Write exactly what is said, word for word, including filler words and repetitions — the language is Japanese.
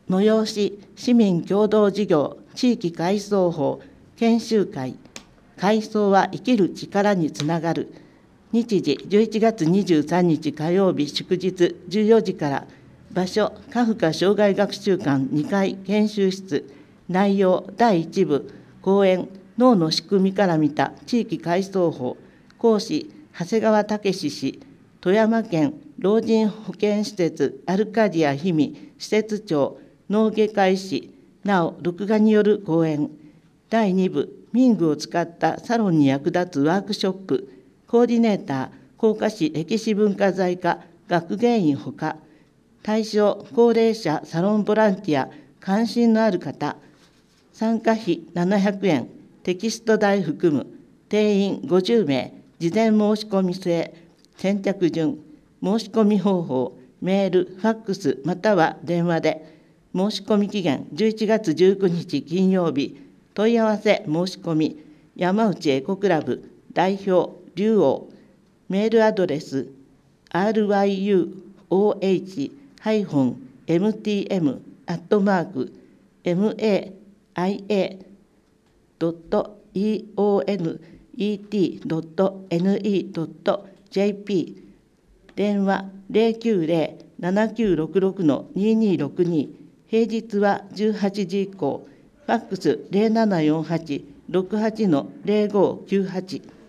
野陽市市民共同事業地域改装法研修会、改装は生きる力につながる。日時じゅういちがつにじゅうさんにち火曜日祝日じゅうよじから。場所カフカ障害学習館にかい研修室。内容だいいち部講演脳の仕組みから見た地域改装法。講師長谷川武氏。富山県老人保健施設アルカディア氷見施設長脳外科医師なお録画による講演。だいに部民具を使ったサロンに役立つワークショップ。コーディネーター甲賀市歴史文化財課学芸員ほか。対象高齢者サロンボランティア関心のある方。参加費ななひゃくえん、テキスト代含む。定員ごじゅうめい、事前申し込み制。先着順、申し込み方法、メール、ファックスまたは電話で。申し込み期限じゅういちがつじゅうくにち金曜日。問い合わせ申し込み、山内エコクラブ代表竜王。メールアドレス アールワイユーオーエイチ エムティーエム アットマーク マイアドットイーオーエヌイーティードットネットドットジェーピー。電話ゼロきゅうゼロ ななきゅうろくろく ににろくに。平日はじゅうはちじ以降。ファックスゼロななよんはち ろくはち ゼロごきゅうはち。